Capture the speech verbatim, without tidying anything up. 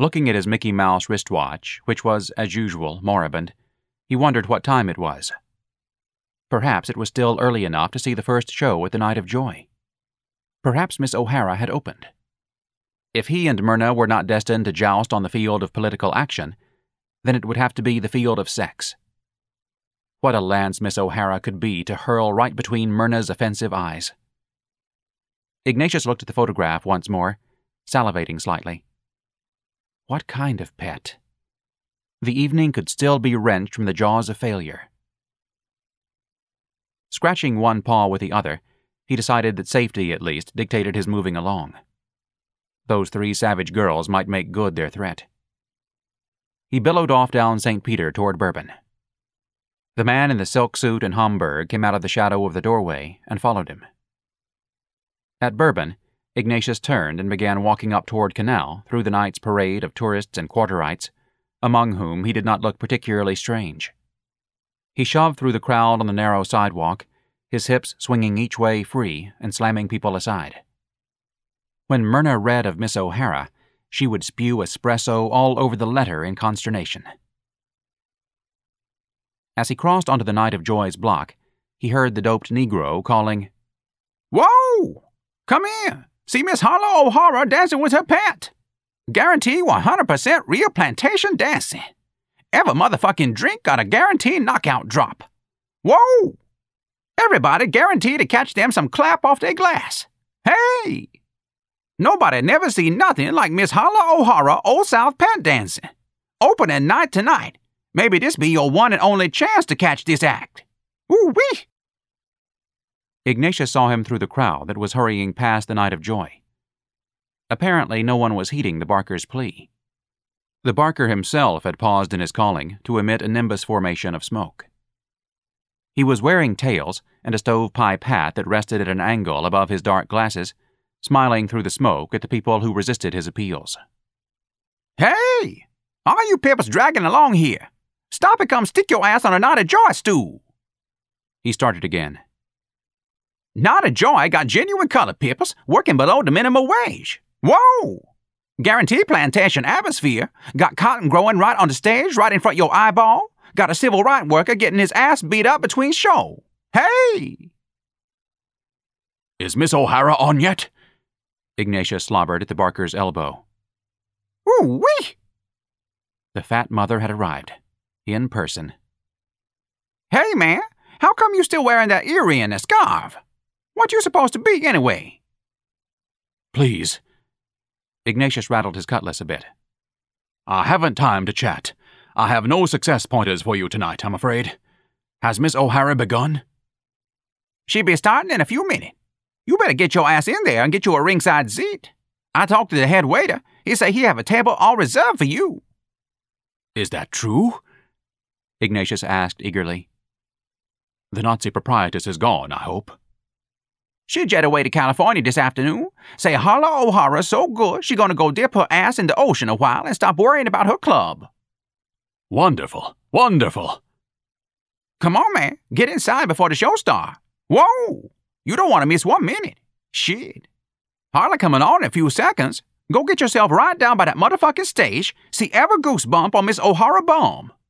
Looking at his Mickey Mouse wristwatch, which was, as usual, moribund, he wondered what time it was. Perhaps it was still early enough to see the first show at the Night of Joy. Perhaps Miss O'Hara had opened. If he and Myrna were not destined to joust on the field of political action, then it would have to be the field of sex. What a lance Miss O'Hara could be to hurl right between Myrna's offensive eyes. Ignatius looked at the photograph once more, salivating slightly. What kind of pet? The evening could still be wrenched from the jaws of failure. Scratching one paw with the other, he decided that safety, at least, dictated his moving along. Those three savage girls might make good their threat. He billowed off down Saint Peter toward Bourbon. The man in the silk suit and Homburg came out of the shadow of the doorway and followed him. At Bourbon, Ignatius turned and began walking up toward Canal through the night's parade of tourists and quarterites, among whom he did not look particularly strange. He shoved through the crowd on the narrow sidewalk, his hips swinging each way free and slamming people aside. When Myrna read of Miss O'Hara, she would spew espresso all over the letter in consternation. As he crossed onto the Night of Joy's block, he heard the doped Negro calling, "Whoa! Come in! See Miss Harlow O'Hara dancing with her pet! Guarantee one hundred percent real plantation dancing! Every motherfucking drink got a guaranteed knockout drop! Whoa! Everybody guaranteed to catch them some clap off their glass! Hey! Nobody never seen nothing like Miss Harlow O'Hara Old South pet dancing! Opening night tonight! Maybe this be your one and only chance to catch this act! Ooh-wee!" Ignatius saw him through the crowd that was hurrying past the Night of Joy. Apparently no one was heeding the Barker's plea. The Barker himself had paused in his calling to emit a nimbus formation of smoke. He was wearing tails and a stovepipe hat that rested at an angle above his dark glasses, smiling through the smoke at the people who resisted his appeals. "Hey! All you pimpers dragging along here! Stop and come stick your ass on a Night of Joy stool!" He started again. "Night of Joy got genuine color pimpers working below the minimum wage. Whoa! Guaranteed plantation atmosphere. Got cotton growing right on the stage, right in front of your eyeball. Got a civil rights worker getting his ass beat up between show. Hey!" "Is Miss O'Hara on yet?" Ignatius slobbered at the Barker's elbow. "Ooh-wee!" The fat mother had arrived, in person. "Hey, man, how come you still wearing that earring and scarf? What you supposed to be, anyway?" "Please." Ignatius rattled his cutlass a bit. "I haven't time to chat. I have no success pointers for you tonight, I'm afraid. Has Miss O'Hara begun?" "She be starting in a few minutes. You better get your ass in there and get you a ringside seat. I talked to the head waiter. He say he have a table all reserved for you." "Is that true?" Ignatius asked eagerly. "The Nazi proprietress is gone, I hope." "She jet away to California this afternoon. Say Harlow O'Hara's so good she gonna go dip her ass in the ocean a while and stop worrying about her club." "Wonderful, wonderful." "Come on, man. Get inside before the show starts. Whoa! You don't want to miss one minute. Shit. Harlow coming on in a few seconds. Go get yourself right down by that motherfucking stage. See every goosebump on Miss O'Hara bum.